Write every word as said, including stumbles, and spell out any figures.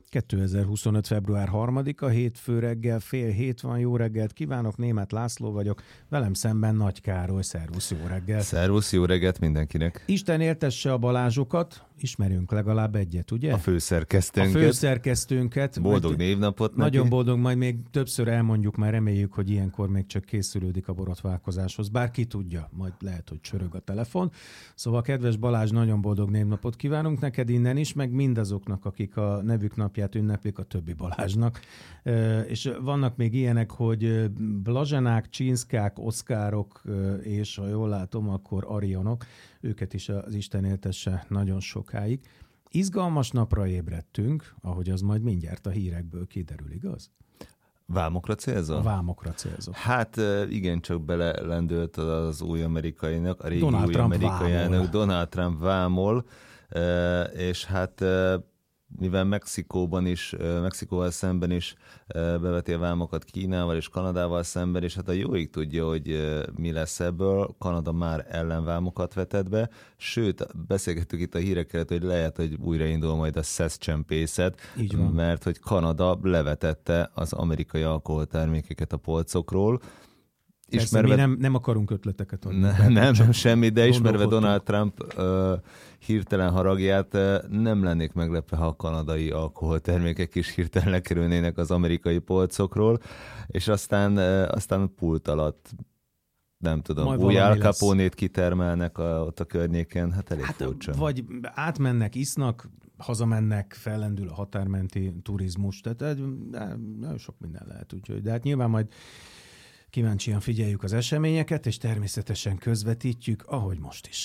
kétezer-huszonöt. február harmadika, hétfő reggel, fél hét van, jó reggelt kívánok, Németh László vagyok, velem szemben Nagy Károly, szervusz, jó reggelt. Szervusz, jó reggelt mindenkinek. Isten éltesse a Balázsokat, ismerünk legalább egyet, ugye? A főszerkesztőnket. A főszerkesztőnket. Boldog névnapot neki. Nagyon boldog, majd még többször elmondjuk, már reméljük, hogy ilyenkor még csak készülődik a borotválkozáshoz. Bár ki tudja, majd lehet, hogy csörög a telefon. Szóval kedves Balázs, nagyon boldog névnapot kívánunk neked innen is, meg mindazoknak, akik a nevük napját ünneplik, a többi Balázsnak. És vannak még ilyenek, hogy Blazsenák, Csinszkák, Oszkárok, és ha jól látom, akkor Arionok, őket is az Isten éltesse nagyon sokáig. Izgalmas napra ébredtünk, ahogy az majd mindjárt a hírekből kiderül, igaz? Vámokra célzol? A vámokra célzol. Hát igen, csak belelendült az új amerikainak, a régi Donald új Trump amerikaiának, vámol. Donald Trump vámol, és hát mivel Mexikóban is, Mexikóval szemben is beveti a vámokat Kínával és Kanadával szemben, és hát a jóig tudja, hogy mi lesz ebből. Kanada már ellenvámokat vetett be, sőt, beszélgettük itt a hírek előtt, hogy lehet, hogy újraindul majd a szeszcsempészet, mert hogy Kanada levetette az amerikai alkoholtermékeket a polcokról. Persze, Ismerve... mi nem, nem akarunk ötleteket adni. Ne, nem, nem semmi, de ismerve Donald Trump uh, hirtelen haragját, uh, nem lennék meglepve, ha a kanadai alkoholtermékek is hirtelen lekerülnének az amerikai polcokról, és aztán, uh, aztán pult alatt, nem tudom, majd új Al Capone-t kitermelnek a, ott a környéken, hát elég hát, furcsa. Vagy átmennek, isznak, hazamennek, fellendül a határmenti turizmus, tehát nagyon sok minden lehet, úgyhogy, de hát nyilván majd kíváncsian figyeljük az eseményeket, és természetesen közvetítjük, ahogy most is.